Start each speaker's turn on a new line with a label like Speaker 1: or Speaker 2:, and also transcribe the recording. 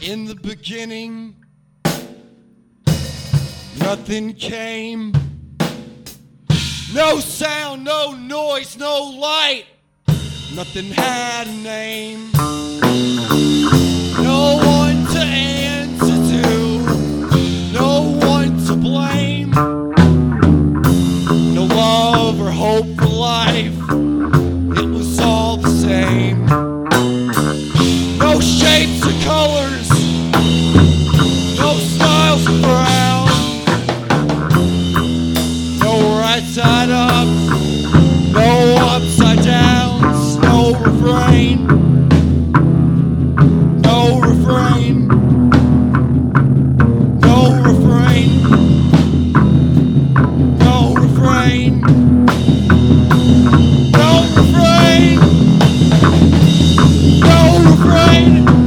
Speaker 1: In the beginning, nothing came. No sound, no noise, no light. Nothing had a name. No one to answer to. No one to blame. No love or hope for life. It was all the same. No shapes or colors. No styles of brown. No right side up. No upside downs. No refrain. No refrain. No refrain. No refrain. No refrain. No refrain.